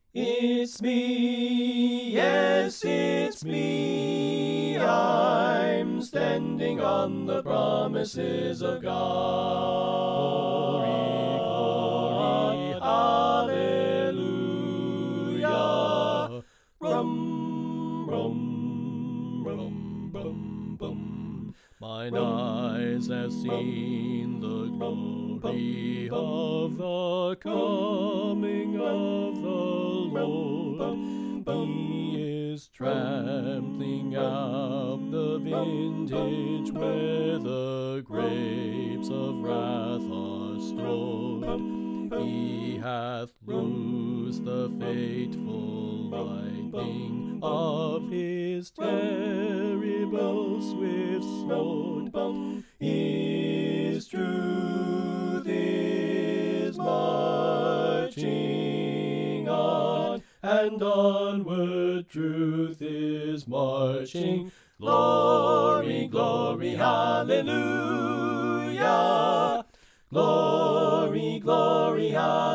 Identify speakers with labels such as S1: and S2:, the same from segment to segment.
S1: It's me, yes, it's me. I'm standing on the promises of God. Glory, glory, hallelujah. Rum, rum, rum, rum, rum. Mine eyes have seen the glory of the coming of the Lord. He is trampling out the vintage where the grapes of wrath are stored. He hath loosed the fateful lightning of his terrible swift sword. His truth is marching on, and onward truth is marching. Glory, glory, hallelujah. Glory, glory,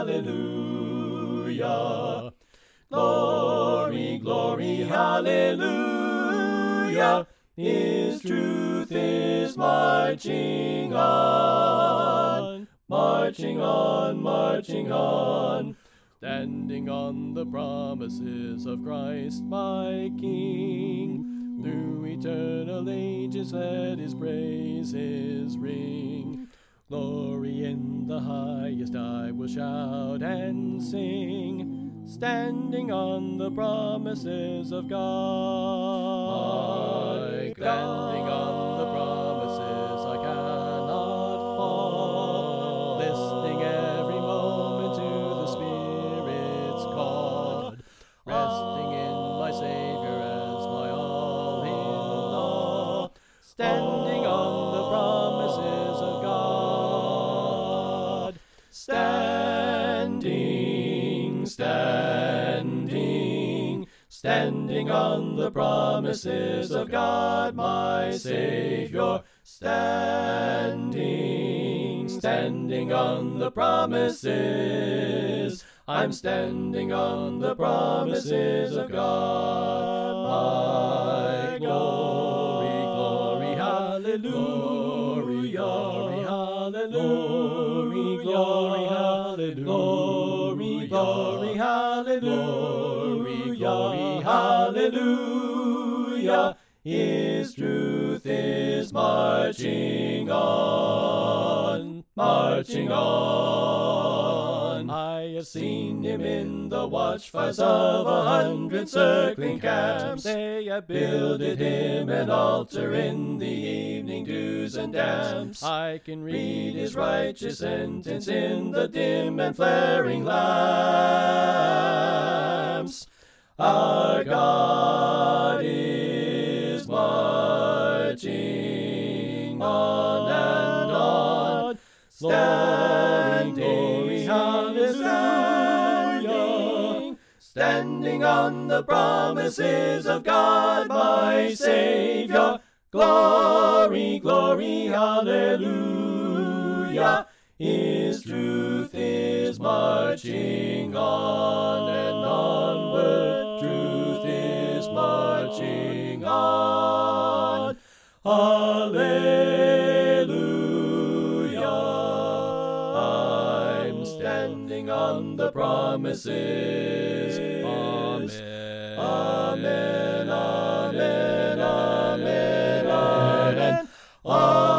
S1: hallelujah. Glory, glory, hallelujah. His truth is marching on, marching on, marching on. Standing on the promises of Christ my King. Through eternal ages let his praises ring. Glory in the highest I will shout and sing. Standing on the promises of God. Standing on the promises I cannot fall. Listening every moment to the Spirit's call. Resting in my Savior as my all in all. Standing on the promises of God. Standing, standing, standing on the promises of God, my Savior. Standing, standing on the promises. I'm standing on the promises of God. My glory, glory, hallelujah. Glory, glory, hallelujah. Glory, glory, hallelujah. Glory, hallelujah. His truth is marching on, marching on. I have seen him in the watchfires of 100 circling camps. They have builded him an altar in the evening dews and damps. I can read his righteous sentence in the dim and flaring lamps. Our God is marching on and on, standing, hallelujah, standing on the promises of God, my Savior. Glory, glory, hallelujah. His truth is marching on and onward. Truth is marching on. Hallelujah. I'm standing on the promises. Amen. Amen. Amen. Amen. Amen. Amen.